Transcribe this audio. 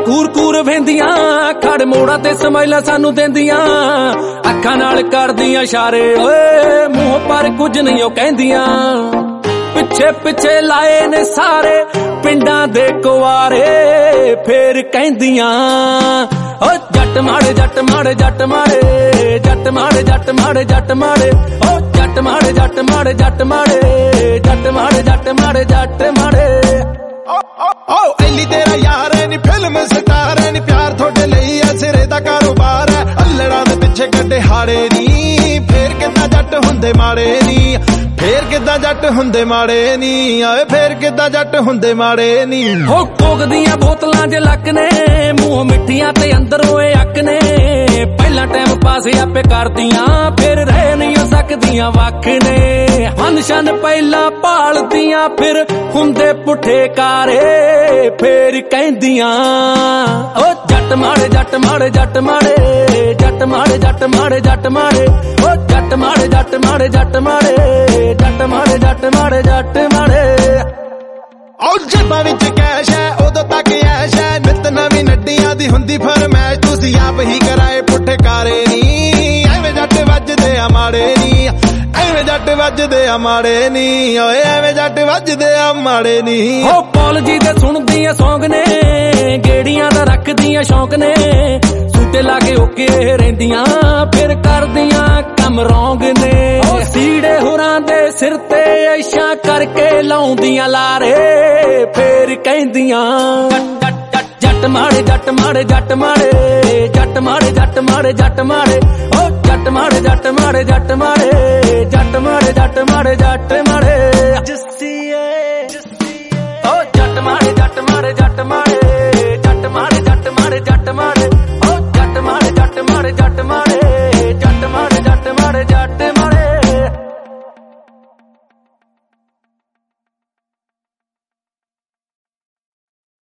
ਕੂਰ ਕੂਰ ਵਹਿੰਦੀਆਂ ਖੜ ਮੋੜਾ ਤੇ ਸਮੈਲਾਂ ਸਾਨੂੰ ਦਿੰਦੀਆਂ ਅੱਖਾਂ ਨਾਲ ਕਰਦੀਆਂ ਇਸ਼ਾਰੇ ਓਏ ਮੂੰਹ ਪਰ ਕੁਝ ਨਹੀਂ ਉਹ ਕਹਿੰਦੀਆਂ ਪਿੱਛੇ ਪਿੱਛੇ ਲਾਏ ਨੇ ਸਾਰੇ ਪਿੰਡਾਂ ਦੇ ਕੁਆਰੇ ਫੇਰ ਕਹਿੰਦੀਆਂ ਓ ਜੱਟ ਮਾੜੇ ਜੱਟ ਮਾੜੇ ਜੱਟ ਮਾੜੇ ਜੱਟ ਮਾੜੇ ਜੱਟ ਮਾੜੇ ਜੱਟ ਮਾੜੇ ਓ ਜੱਟ ਮਾੜੇ ਜੱਟ ਮਾੜੇ ਜੱਟ ਮਾੜੇ ਜੱਟ ਮਾੜੇ ਜੱਟ ਮਾੜੇ ਜੱਟ ਮਾੜੇ ਓ ਐਲੀ ਤੇਰਾ ਯਾਰ ਐ ਨੀ ਫਿਲਮ ਸਟਾਰ ਐ ਨੀ ਪਿਆਰ ਤੁਹਾਡੇ ਲਈ ਐ ਸਿਰੇ ਦਾ ਕਾਰੋਬਾਰ ਐ ਅਲੜਾਂ ਦੇ ਪਿੱਛੇ ਕੱਢੇ ਹਾੜੇ ਨੀ ਫੇਰ ਕਿੱਦਾਂ ਜੱਟ ਹੁੰਦੇ ਮਾੜੇ ਨੀ ਫੇਰ ਕਿੱਦਾਂ ਜੱਟ ਹੁੰਦੇ ਮਾੜੇ ਨੀ ਓਏ ਫੇਰ ਕਿੱਦਾਂ ਜੱਟ ਹੁੰਦੇ ਮਾੜੇ ਨੀ ਹੋ ਕੋਕ ਦੀਆਂ ਬੋਤਲਾਂ 'ਚ ਲੱਕ ਨੇ ਮੂੰਹ ਮਿੱਠੀਆਂ ਤੇ ਅੰਦਰ ਓਏ ਅੱਕ ਨੇ ਪਹਿਲਾਂ ਟਾਈਮ ਪਾਸ ਆਪੇ ਕਰਦੀਆਂ ਫਿਰ ਰਹਿ ਨਹੀਂ ਸਕਦੀਆਂ ਵੱਖ ਨੇ ਹਨਸ਼ਨ ਪਹਿਲਾਂ ਭਾਲਦੀਆਂ ਫਿਰ ਹੁੰਦੇ ਪੁੱਠੇ ਕਾਰੇ ਫੇਰ ਕਹਿੰਦੀਆਂ ਓ ਜੱਟ ਮਾੜੇ ਜੱਟ ਮਾੜੇ ਜੱਟ ਮਾੜੇ ਜੱਟ ਮਾੜੇ ਜੱਟ ਮਾੜੇ ਜੱਟ ਮਾੜੇ ਓ ਜੱਟ ਮਾੜੇ ਜੱਟ ਮਾੜੇ ਜੱਟ ਮਾੜੇ ਜੱਟ ਮਾੜੇ ਜੱਟ ਮਾੜੇ ਜੱਟ ਮਾੜੇ ਓ ਜੱਬਾਂ ਵਿੱਚ ਕੈਸ਼ ਐ ਉਦੋਂ ਤੱਕ ਐਸ਼ ਐ ਨਿਤ ਨਵੀਂ ਨੱਡੀਆਂ ਦੀ ਹੁੰਦੀ ਫਰਮੈਸ਼ ਤੁਸੀਂ ਆਪ ਹੀ ਕਰਾਏ ਪੁੱਠੇ ਕਾਰੇ ਨੀ ਐਵੇਂ ਜੱਟ ਵੱਜਦੇ ਆ ਮਾੜੇ ਨੀ ਐਵੇਂ ਜੱਟ ਵੱਜਦੇ ਆ ਮਾੜੇ ਨੀ ਓਏ ਐਵੇਂ ਜੱਟ ਵੱਜਦੇ ਆ ਮਾੜੇ ਨੀ ਹੋ ਪੌਲਜੀ ਦੇ ਸੁਣਦੀਆਂ ਸੌਂਗ ਨੇ ਗੇੜੀਆਂ ਦਾ ਰੱਖਦੀਆਂ ਸ਼ੌਂਕ ਨੇ ਸੂਟੇ ਲਾ ਕੇ ਓਕੇ ਰਹਿੰਦੀਆਂ ਫਿਰ ਕਰਦੀਆਂ ਕੰਮ ਰੌਂਗ ਨੇ ਉਹ ਸੀੜੇ ਹੋਰਾਂ ਦੇ ਸਿਰ ਤੇ ਐਸ਼ਾਂ ਕਰਕੇ ਲਾਉਂਦੀਆਂ ਲਾਰੇ ਫੇਰ ਕਹਿੰਦੀਆਂ ਜੱਟ ਮਾੜੇ ਜੱਟ ਮਾੜੇ ਜੱਟ ਮਾੜੇ ਜੱਟ ਮਾੜੇ ਜੱਟ ਮਾੜੇ ਜੱਟ ਮਾੜੇ ਓ ਜੱਟ ਮਾੜੇ ਜੱਟ ਮਾੜੇ ਜੱਟ ਮਾੜੇ ਜੱਟ ਮਾੜੇ ਜੱਟ ਮਾੜੇ ਜੱਟ